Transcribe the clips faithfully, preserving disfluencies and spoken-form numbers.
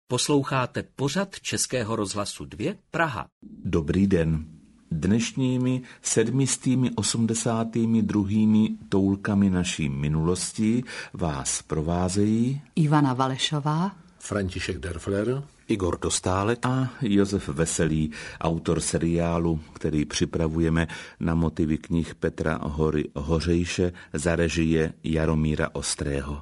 Posloucháte pořad Českého rozhlasu dva Praha. Dobrý den. Dnešními sedmistými osmdesátými druhými toulkami naší minulosti vás provázejí Ivana Valešová, František Derfler, Igor Dostálek a Josef Veselý, autor seriálu, který připravujeme na motivy knih Petra Hory Hořejše za režie Jaromíra Ostrého.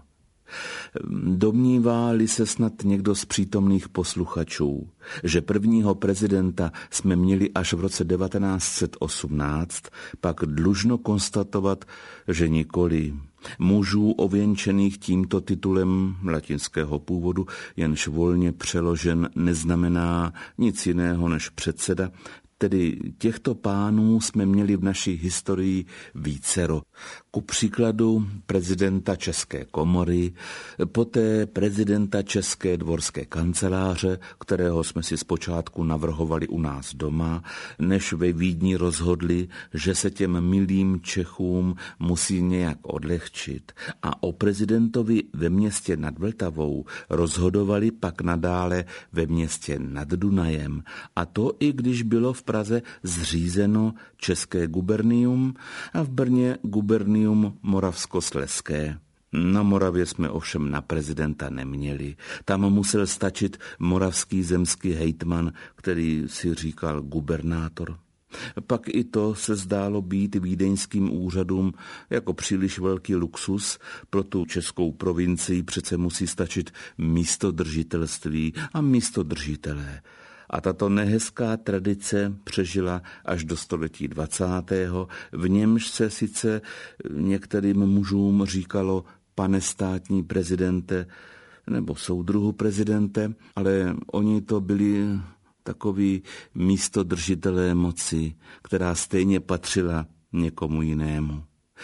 Domnívá-li se snad někdo z přítomných posluchačů, že prvního prezidenta jsme měli až v roce devatenáct set osmnáct, pak dlužno konstatovat, že nikoli. Mužů ověnčených tímto titulem latinského původu, jenž volně přeložen neznamená nic jiného než předseda, tedy těchto pánů jsme měli v naší historii vícero. Ku příkladu prezidenta České komory, poté prezidenta České dvorské kanceláře, kterého jsme si zpočátku navrhovali u nás doma, než ve Vídni rozhodli, že se těm milým Čechům musí nějak odlehčit. A o prezidentovi ve městě nad Vltavou rozhodovali pak nadále ve městě nad Dunajem. A to i když bylo v Praze zřízeno České gubernium a v Brně gubernium Moravskoslezské. Na Moravě jsme ovšem na prezidenta neměli. Tam musel stačit moravský zemský hejtman, který si říkal gubernátor. Pak i to se zdálo být vídeňským úřadům jako příliš velký luxus. Pro tu českou provincii přece musí stačit místodržitelství a místodržitelé. A tato nehezká tradice přežila až do století dvacátého V němž se sice některým mužům říkalo pane státní prezidente nebo soudruhu prezidente, ale oni to byli takoví místodržitelé moci, která stejně patřila někomu jinému.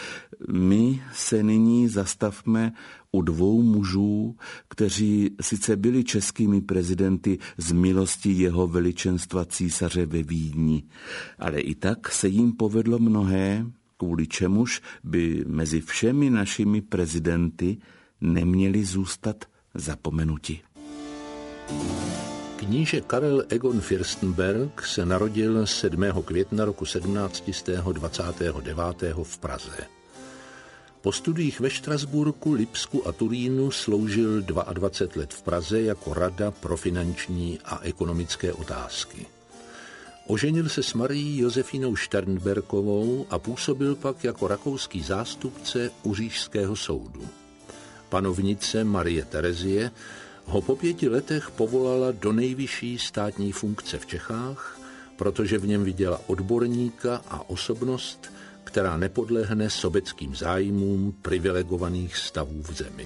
My se nyní zastavme u dvou mužů, kteří sice byli českými prezidenty z milosti jeho veličenstva císaře ve Vídni, ale i tak se jim povedlo mnohé, kvůli čemuž by mezi všemi našimi prezidenty neměli zůstat zapomenuti. Kníže Karel Egon Fürstenberg se narodil sedmého května roku sedmnáct set dvacet devět v Praze. Po studiích ve Štrasburku, Lipsku a Turínu sloužil dvacet dva let v Praze jako rada pro finanční a ekonomické otázky. Oženil se s Marií Josefínou Sternbergovou a působil pak jako rakouský zástupce u Říšského soudu. Panovnice Marie Terezie ho po pěti letech povolala do nejvyšší státní funkce v Čechách, protože v něm viděla odborníka a osobnost, která nepodlehne sobeckým zájmům privilegovaných stavů v zemi.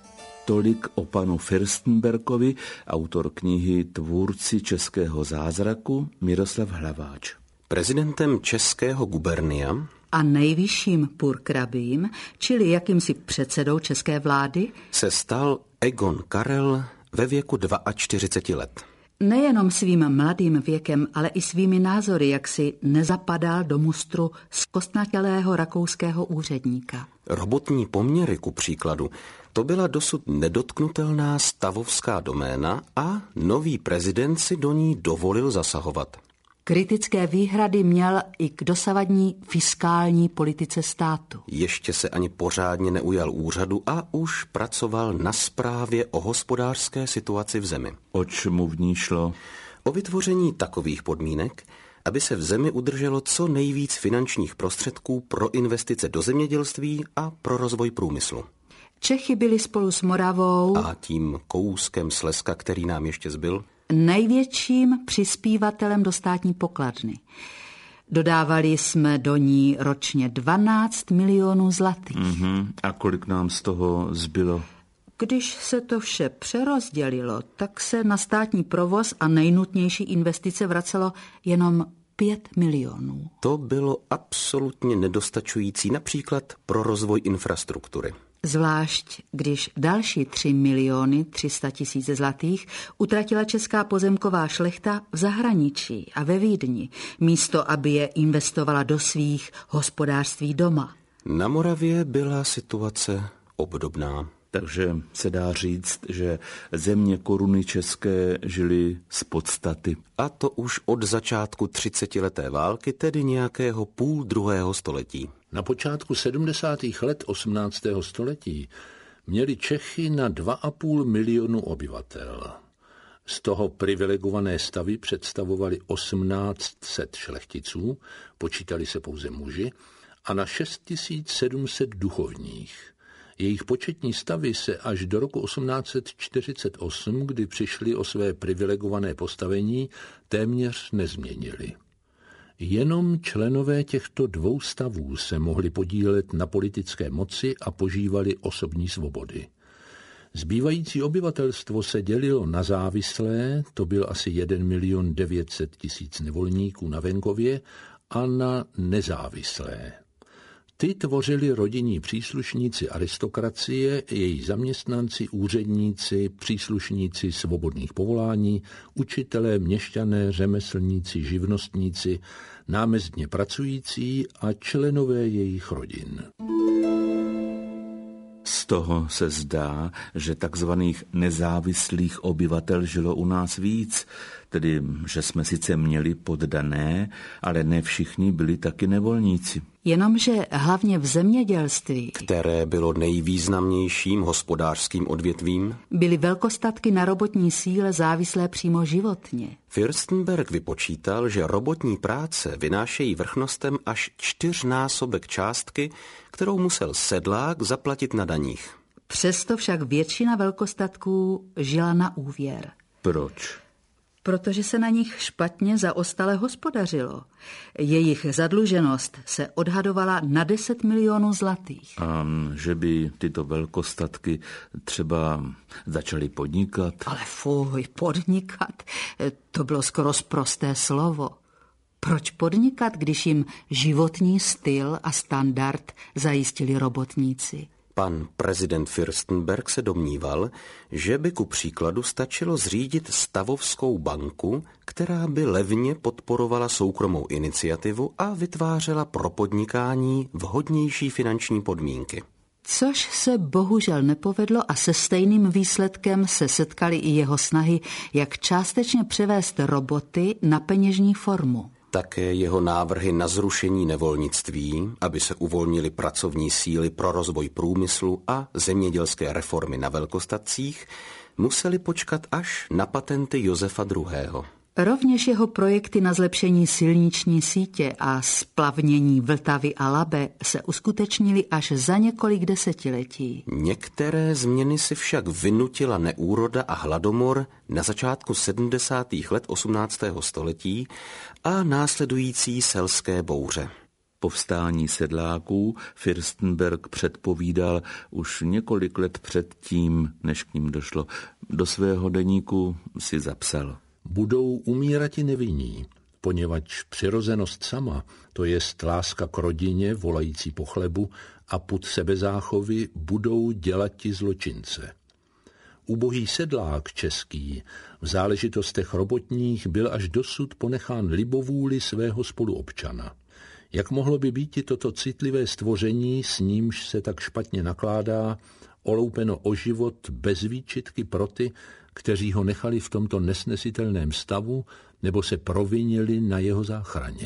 Tolik o panu Fürstenbergovi, autor knihy Tvůrci českého zázraku, Miroslav Hlaváč. Prezidentem Českého gubernia a nejvyšším purkrabím, čili jakýmsi předsedou české vlády, se stal Egon Karel ve věku čtyřicet dva let. Nejenom svým mladým věkem, ale i svými názory, jak si nezapadal do mustru zkostnatělého rakouského úředníka. Robotní poměry, ku příkladu, to byla dosud nedotknutelná stavovská doména a nový prezident si do ní dovolil zasahovat. Kritické výhrady měl i k dosavadní fiskální politice státu. Ještě se ani pořádně neujal úřadu a už pracoval na zprávě o hospodářské situaci v zemi. Oč mu v ní šlo? O vytvoření takových podmínek, aby se v zemi udrželo co nejvíc finančních prostředků pro investice do zemědělství a pro rozvoj průmyslu. Čechy byli spolu s Moravou a tím kouskem Slezska, který nám ještě zbyl, největším přispívatelem do státní pokladny. Dodávali jsme do ní ročně dvanáct milionů zlatých. Mm-hmm. A kolik nám z toho zbylo? Když se to vše přerozdělilo, tak se na státní provoz a nejnutnější investice vracelo jenom pět milionů. To bylo absolutně nedostačující například pro rozvoj infrastruktury. Zvlášť, když další tři miliony tři sta tisíc zlatých utratila česká pozemková šlechta v zahraničí a ve Vídni, místo aby je investovala do svých hospodářství doma. Na Moravě byla situace obdobná. Takže se dá říct, že země koruny české žily z podstaty. A to už od začátku třicetileté války, tedy nějakého půl druhého století. Na počátku sedmdesátých let osmnáctého století měli Čechy na dva a půl milionu obyvatel. Z toho privilegované stavy představovali osmnáct set šlechticů, počítali se pouze muži, a na šest tisíc sedm set duchovních. Jejich početní stavy se až do roku osmnáct set čtyřicet osm, kdy přišli o své privilegované postavení, téměř nezměnily. Jenom členové těchto dvou stavů se mohli podílet na politické moci a požívali osobní svobody. Zbývající obyvatelstvo se dělilo na závislé, to byl asi jeden milion devět set tisíc nevolníků na venkově, a na nezávislé. Ty tvořili rodinní příslušníci aristokracie, její zaměstnanci, úředníci, příslušníci svobodných povolání, učitelé, měšťané, řemeslníci, živnostníci, námezdně pracující a členové jejich rodin. Z toho se zdá, že takzvaných nezávislých obyvatel žilo u nás víc, tedy že jsme sice měli poddané, ale ne všichni byli taky nevolníci. Jenomže hlavně v zemědělství, které bylo nejvýznamnějším hospodářským odvětvím, byly velkostatky na robotní síle závislé přímo životně. Fürstenberg vypočítal, že robotní práce vynášejí vrchnostem až čtyřnásobek částky, kterou musel sedlák zaplatit na daních. Přesto však většina velkostatků žila na úvěr. Proč? Protože se na nich špatně zaostale hospodařilo. Jejich zadluženost se odhadovala na deset milionů zlatých. A že by tyto velkostatky třeba začaly podnikat? Ale fuj, podnikat, to bylo skoro sprosté slovo. Proč podnikat, když jim životní styl a standard zajistili robotníci? Pan prezident Fürstenberg se domníval, že by ku příkladu stačilo zřídit stavovskou banku, která by levně podporovala soukromou iniciativu a vytvářela pro podnikání vhodnější finanční podmínky. Což se bohužel nepovedlo a se stejným výsledkem se setkaly i jeho snahy, jak částečně převést roboty na peněžní formu. Také jeho návrhy na zrušení nevolnictví, aby se uvolnily pracovní síly pro rozvoj průmyslu a zemědělské reformy na velkostatcích, museli počkat až na patenty Josefa druhého. Rovněž jeho projekty na zlepšení silniční sítě a splavnění Vltavy a Labe se uskutečnily až za několik desetiletí. Některé změny si však vynutila neúroda a hladomor na začátku sedmdesátých let osmnáctého století a následující selské bouře. Povstání sedláků Fürstenberg předpovídal už několik let před tím, než k ním došlo. Do svého deníku si zapsal: budou umírati nevinní, poněvadž přirozenost sama, to jest láska k rodině, volající po chlebu a pud sebezáchovy, budou dělati zločince. Ubohý sedlák český v záležitostech robotních byl až dosud ponechán libovůli svého spoluobčana. Jak mohlo by být toto citlivé stvoření, s nímž se tak špatně nakládá, oloupeno o život bez výčitky pro ty, kteří ho nechali v tomto nesnesitelném stavu nebo se provinili na jeho záchraně.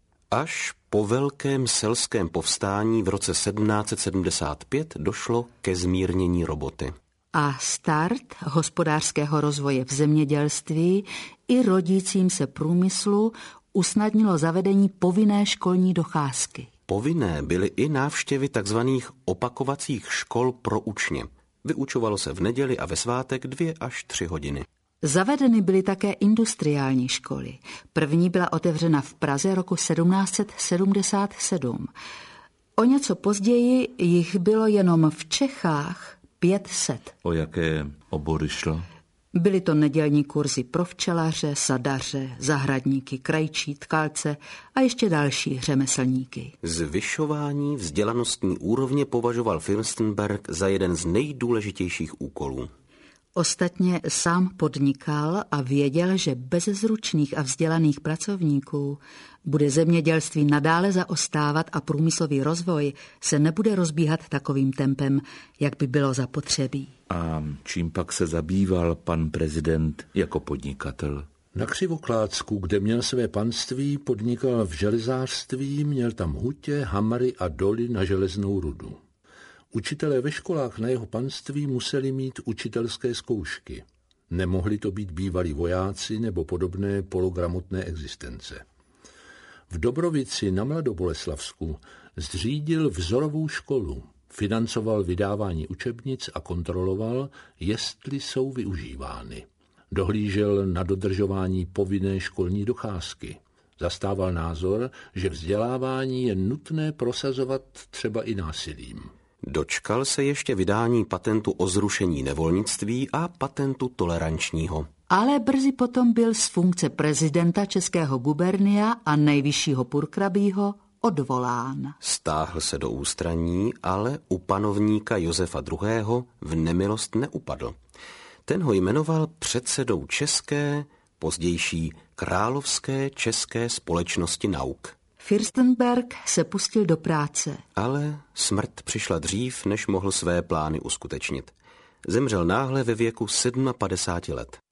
Až po velkém selském povstání v roce sedmnáct set sedmdesát pět došlo ke zmírnění roboty. A start hospodářského rozvoje v zemědělství i rodícím se průmyslu usnadnilo zavedení povinné školní docházky. Povinné byly i návštěvy tzv. Opakovacích škol pro učně. Vyučovalo se v neděli a ve svátek dvě až tři hodiny. Zavedeny byly také industriální školy. První byla otevřena v Praze roku sedmnáct set sedmdesát sedm. O něco později jich bylo jenom v Čechách pět set. O jaké obory šlo? Byly to nedělní kurzy pro včelaře, sadaře, zahradníky, krajčí, tkalce a ještě další řemeslníky. Zvyšování vzdělanostní úrovně považoval Fürstenberg za jeden z nejdůležitějších úkolů. Ostatně sám podnikal a věděl, že bez zručných a vzdělaných pracovníků bude zemědělství nadále zaostávat a průmyslový rozvoj se nebude rozbíhat takovým tempem, jak by bylo zapotřebí. A čím pak se zabýval pan prezident jako podnikatel? Na Křivoklátsku, kde měl své panství, podnikal v železářství, měl tam hutě, hamry a doly na železnou rudu. Učitelé ve školách na jeho panství museli mít učitelské zkoušky. Nemohli to být bývalí vojáci nebo podobné pologramotné existence. V Dobrovici na Mladoboleslavsku zřídil vzorovou školu, financoval vydávání učebnic a kontroloval, jestli jsou využívány. Dohlížel na dodržování povinné školní docházky. Zastával názor, že vzdělávání je nutné prosazovat třeba i násilím. Dočkal se ještě vydání patentu o zrušení nevolnictví a patentu tolerančního. Ale brzy potom byl z funkce prezidenta Českého gubernia a nejvyššího purkrabího odvolán. Stáhl se do ústraní, ale u panovníka Josefa druhého. v nemilost neupadl. Ten ho jmenoval předsedou České, pozdější Královské české společnosti nauk. Fürstenberg se pustil do práce. Ale smrt přišla dřív, než mohl své plány uskutečnit. Zemřel náhle ve věku padesát sedm let.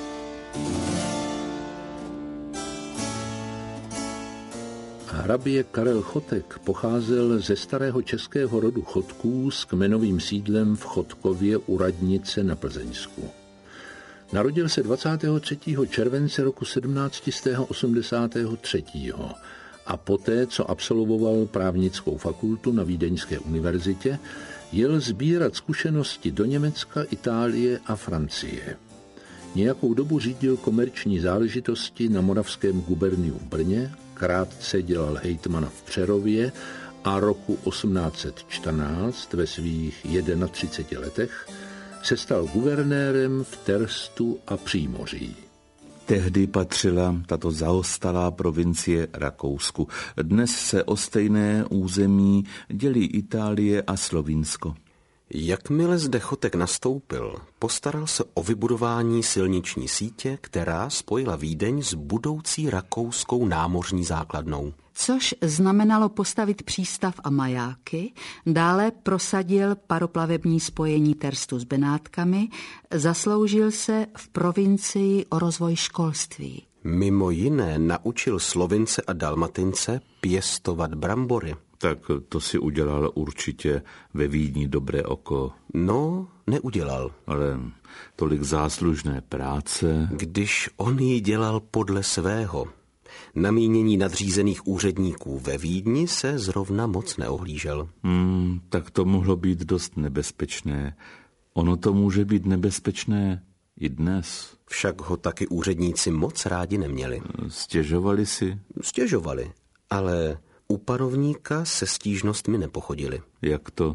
Hrabě Karel Chotek pocházel ze starého českého rodu Chotků s kmenovým sídlem v Chotkově u Radnice na Plzeňsku. Narodil se dvacátého třetího července roku sedmnáct osmdesát tři a poté, co absolvoval právnickou fakultu na Vídeňské univerzitě, jel sbírat zkušenosti do Německa, Itálie a Francie. Nějakou dobu řídil komerční záležitosti na moravském guberniu v Brně, krátce dělal hejtmana v Přerově a roku osmnáct set čtrnáct ve svých třiceti jedné letech se stal guvernérem v Terstu a Přímoří. Tehdy patřila tato zaostalá provincie Rakousku. Dnes se o stejné území dělí Itálie a Slovinsko. Jakmile zde Chotek nastoupil, postaral se o vybudování silniční sítě, která spojila Vídeň s budoucí rakouskou námořní základnou. Což znamenalo postavit přístav a majáky, dále prosadil paroplavební spojení Terstu s Benátkami, zasloužil se v provincii o rozvoj školství. Mimo jiné naučil Slovince a Dalmatince pěstovat brambory. Tak to si udělal určitě ve Vídni dobré oko. No, neudělal. Ale tolik záslužné práce. Když on ji dělal podle svého. Na mínění nadřízených úředníků ve Vídni se zrovna moc neohlížel. Hmm, tak to mohlo být dost nebezpečné. Ono to může být nebezpečné i dnes. Však ho taky úředníci moc rádi neměli. Stěžovali si? Stěžovali, ale u panovníka se stížnostmi nepochodili. Jak to?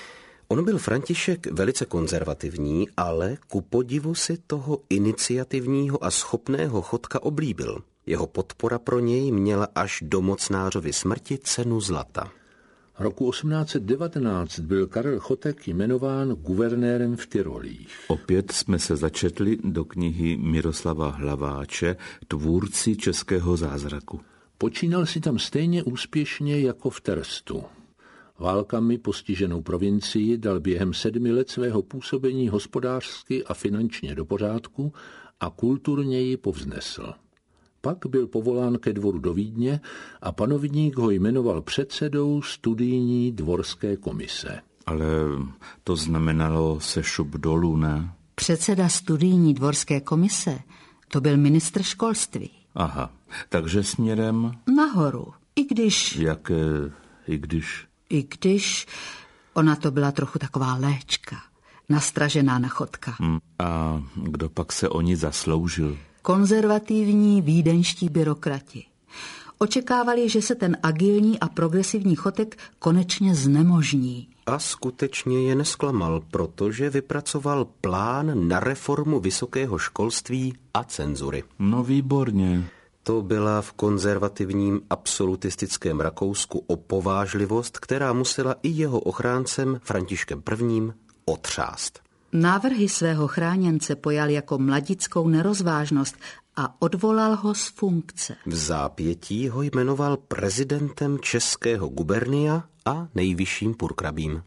On byl František velice konzervativní, ale ku podivu si toho iniciativního a schopného Chotka oblíbil. Jeho podpora pro něj měla až do mocnářovy smrti cenu zlata. Roku osmnáct set devatenáct byl Karel Chotek jmenován guvernérem v Tyrolích. Opět jsme se začetli do knihy Miroslava Hlaváče Tvůrci českého zázraku. Počínal si tam stejně úspěšně jako v Terstu. Válkami postiženou provincii dal během sedmi let svého působení hospodářsky a finančně do pořádku a kulturně ji povznesl. Pak byl povolán ke dvoru do Vídně a panovník ho jmenoval předsedou studijní dvorské komise. Ale to znamenalo sešup dolů, ne? Předseda studijní dvorské komise, to byl ministr školství. Aha, takže směrem nahoru, i když... Jaké, i když... I když ona to byla trochu taková léčka, nastražená na Chotka. Hmm. A kdo pak se o ní zasloužil? Konzervativní vídeňští byrokrati. Očekávali, že se ten agilní a progresivní Chotek konečně znemožní. A skutečně je nesklamal, protože vypracoval plán na reformu vysokého školství a cenzury. No výborně. To byla v konzervativním absolutistickém Rakousku opovážlivost, která musela i jeho ochráncem Františkem prvním otřást. Návrhy svého chráněnce pojal jako mladickou nerozvážnost a odvolal ho z funkce. V zápětí ho jmenoval prezidentem českého gubernia a nejvyšším purkrabím.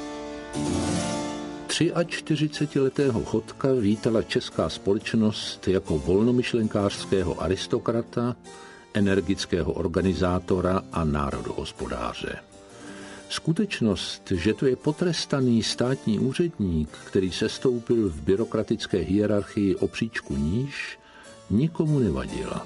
čtyřicetiletého Chotka vítala česká společnost jako volnomyšlenkářského aristokrata, energického organizátora a národohospodáře. Skutečnost, že to je potrestaný státní úředník, který sestoupil v byrokratické hierarchii o příčku níž, nikomu nevadila.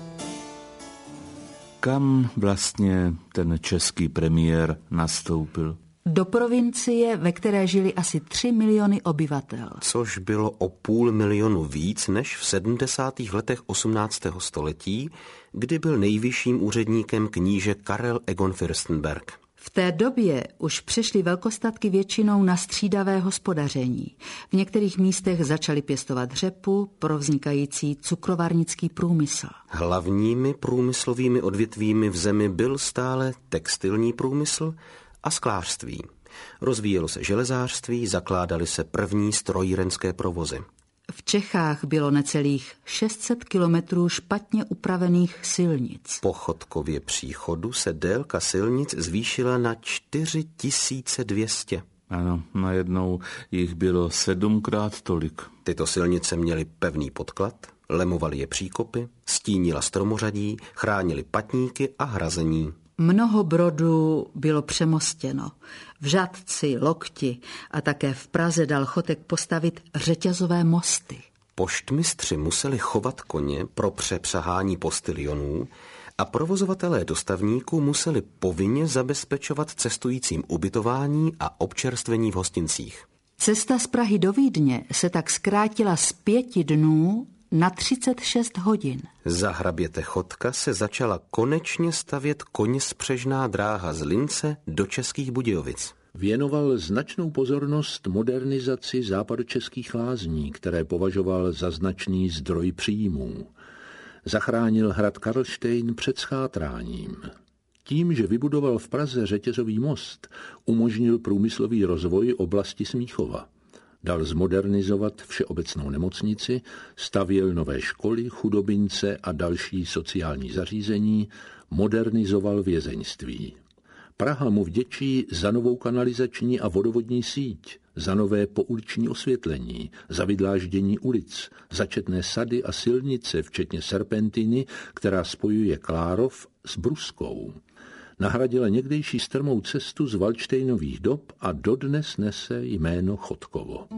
Kam vlastně ten český premiér nastoupil? Do provincie, ve které žili asi tři miliony obyvatel. Což bylo o půl milionu víc než v sedmdesátých letech osmnáctého století, kdy byl nejvyšším úředníkem kníže Karel Egon Fürstenberg. V té době už přešly velkostatky většinou na střídavé hospodaření. V některých místech začali pěstovat řepu pro vznikající cukrovarnický průmysl. Hlavními průmyslovými odvětvími v zemi byl stále textilní průmysl a sklářství. Rozvíjelo se železářství, zakládaly se první strojírenské provozy. V Čechách bylo necelých šest set kilometrů špatně upravených silnic. Po Chodkově příchodu se délka silnic zvýšila na čtyři tisíce dvě stě. Ano, najednou jich bylo sedmkrát tolik. Tyto silnice měly pevný podklad, lemovaly je příkopy, stínila stromořadí, chránili patníky a hrazení. Mnoho brodů bylo přemostěno. V Žatci, Lokti a také v Praze dal Chotek postavit řetězové mosty. Poštmistři museli chovat koně pro přepřahání postilionů a provozovatelé dostavníků museli povinně zabezpečovat cestujícím ubytování a občerstvení v hostincích. Cesta z Prahy do Vídně se tak zkrátila z pěti dnů na třicet šest hodin. Za hraběte Chotka se začala konečně stavět koněspřežná dráha z Lince do Českých Budějovic. Věnoval značnou pozornost modernizaci západočeských lázní, které považoval za značný zdroj příjmů. Zachránil hrad Karlštejn před schátráním. Tím, že vybudoval v Praze řetězový most, umožnil průmyslový rozvoj oblasti Smíchova. Dal zmodernizovat všeobecnou nemocnici, stavěl nové školy, chudobince a další sociální zařízení, modernizoval vězeňství. Praha mu vděčí za novou kanalizační a vodovodní síť, za nové pouliční osvětlení, za vydláždění ulic, za četné sady a silnice, včetně serpentiny, která spojuje Klárov s Bruskou. Nahradila někdejší strmou cestu z Valdštejnových dob a dodnes nese jméno Chodkovo.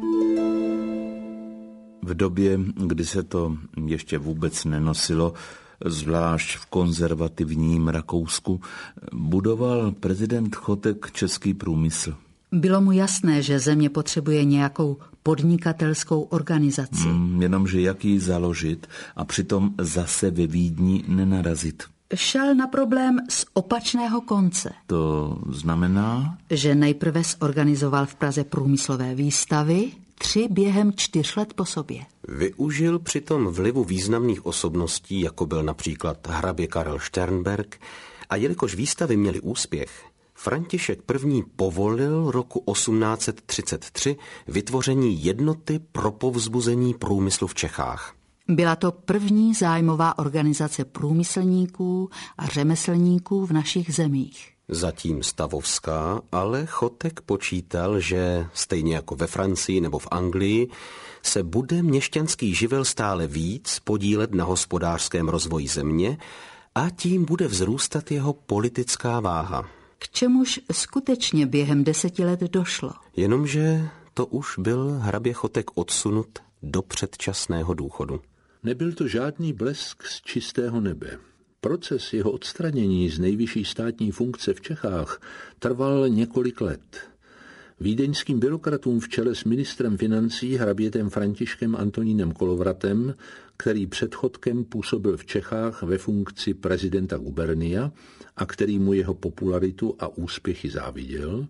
V době, kdy se to ještě vůbec nenosilo, zvlášť v konzervativním Rakousku, budoval prezident Chotek český průmysl. Bylo mu jasné, že země potřebuje nějakou podnikatelskou organizaci. Mm, jenomže jak ji založit a přitom zase ve Vídni nenarazit. Šel na problém z opačného konce. To znamená? Že nejprve zorganizoval v Praze průmyslové výstavy, tři během čtyř let po sobě. Využil přitom vlivu významných osobností, jako byl například hrabě Karel Sternberg, a jelikož výstavy měly úspěch, František I. povolil roku osmnáct set třicet tři vytvoření jednoty pro povzbuzení průmyslu v Čechách. Byla to první zájmová organizace průmyslníků a řemeslníků v našich zemích. Zatím stavovská, ale Chotek počítal, že stejně jako ve Francii nebo v Anglii se bude měšťanský živel stále víc podílet na hospodářském rozvoji země a tím bude vzrůstat jeho politická váha. K čemuž skutečně během deseti let došlo. Jenomže to už byl hrabě Chotek odsunut do předčasného důchodu. Nebyl to žádný blesk z čistého nebe. Proces jeho odstranění z nejvyšší státní funkce v Čechách trval několik let. Vídeňským byrokratům v čele s ministrem financí hrabětem Františkem Antonínem Kolovratem, který před Chodkem působil v Čechách ve funkci prezidenta gubernia a který mu jeho popularitu a úspěchy záviděl,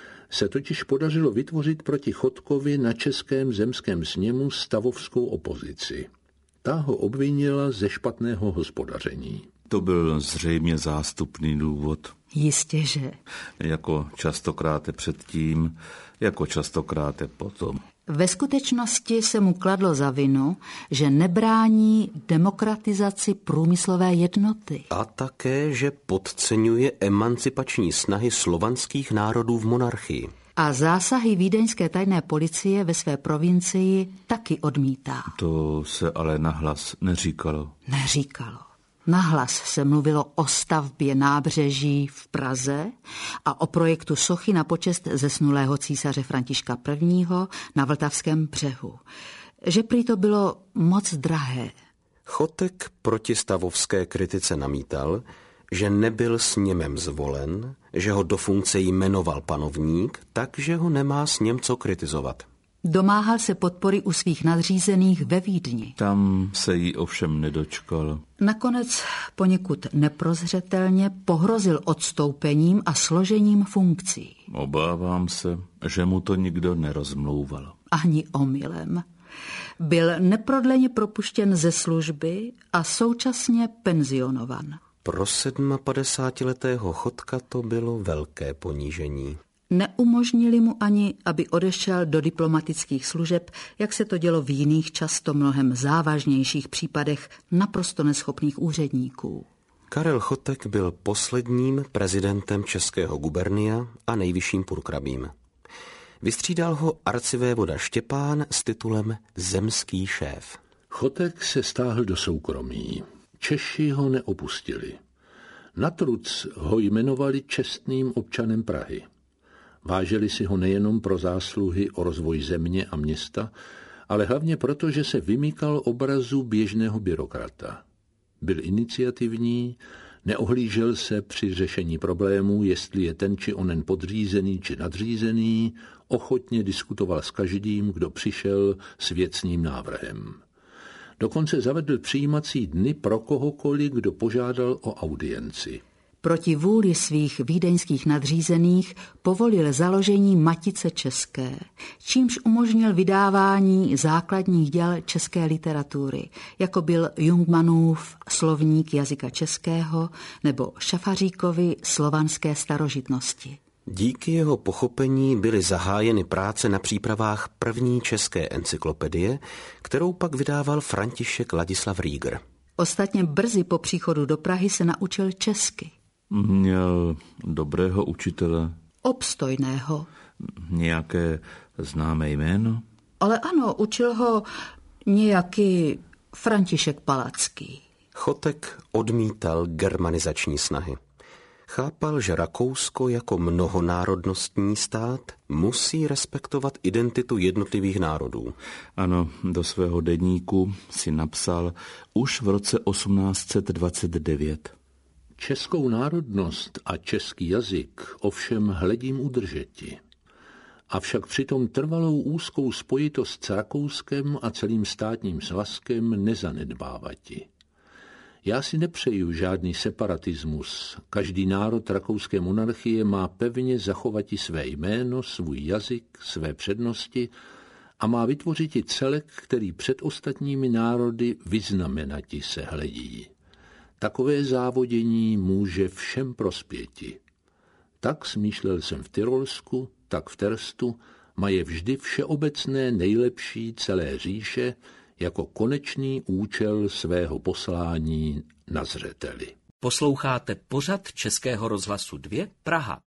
se totiž podařilo vytvořit proti Chodkovi na českém zemském sněmu stavovskou opozici. Ta ho obvinila ze špatného hospodaření. To byl zřejmě zástupný důvod. Jistěže. Jako častokrát předtím, jako častokrát potom. Ve skutečnosti se mu kladlo za vinu, že nebrání demokratizaci průmyslové jednoty. A také, že podceňuje emancipační snahy slovanských národů v monarchii. A zásahy vídeňské tajné policie ve své provincii taky odmítá. To se ale nahlas neříkalo. Neříkalo. Nahlas se mluvilo o stavbě nábřeží v Praze a o projektu sochy na počest zesnulého císaře Františka prvního. Na Vltavském břehu. Že prý to bylo moc drahé. Chotek proti stavovské kritice namítal, že nebyl sněmem zvolen, že ho do funkce jmenoval panovník, takže ho nemá sněm co kritizovat. Domáhal se podpory u svých nadřízených ve Vídni. Tam se jí ovšem nedočkal. Nakonec poněkud neprozřetelně pohrozil odstoupením a složením funkcí. Obávám se, že mu to nikdo nerozmlouval. Ani omylem. Byl neprodleně propuštěn ze služby a současně penzionovan. Pro sedmapadesátiletého Chotka to bylo velké ponížení. Neumožnili mu ani, aby odešel do diplomatických služeb, jak se to dělo v jiných často mnohem závažnějších případech naprosto neschopných úředníků. Karel Chotek byl posledním prezidentem českého gubernia a nejvyšším purkrabím. Vystřídal ho arcivévoda Štěpán s titulem zemský šéf. Chotek se stáhl do soukromí. Češi ho neopustili. Natruc ho jmenovali čestným občanem Prahy. Vážili si ho nejenom pro zásluhy o rozvoj země a města, ale hlavně proto, že se vymykal obrazu běžného byrokrata. Byl iniciativní, neohlížel se při řešení problémů, jestli je ten či onen podřízený či nadřízený, ochotně diskutoval s každým, kdo přišel s věcným návrhem. Dokonce zavedl přijímací dny pro kohokoliv, kdo požádal o audienci. Proti vůli svých vídeňských nadřízených povolil založení Matice české, čímž umožnil vydávání základních děl české literatury, jako byl Jungmannův Slovník jazyka českého nebo Šafaříkovi Slovanské starožitnosti. Díky jeho pochopení byly zahájeny práce na přípravách první české encyklopedie, kterou pak vydával František Ladislav Rieger. Ostatně brzy po příchodu do Prahy se naučil česky. Měl dobrého učitele. Obstojného. Nějaké známé jméno? Ale ano, učil ho nějaký František Palacký. Chotek odmítal germanizační snahy. Chápal, že Rakousko jako mnohonárodnostní stát musí respektovat identitu jednotlivých národů. Ano, do svého deníku si napsal už v roce osmnáct set dvacet devět. Českou národnost a český jazyk ovšem hledím udržeti. Avšak přitom trvalou úzkou spojitost s Rakouskem a celým státním svazkem nezanedbávati. Já si nepřeju žádný separatismus. Každý národ rakouské monarchie má pevně zachovati své jméno, svůj jazyk, své přednosti a má vytvořiti celek, který před ostatními národy vyznamenati se hledí. Takové závodění může všem prospěti. Tak smýšlel jsem v Tyrolsku, tak v Terstu, maje vždy všeobecné nejlepší celé říše jako konečný účel svého poslání na zřeteli. Posloucháte pořad Českého rozhlasu dva Praha.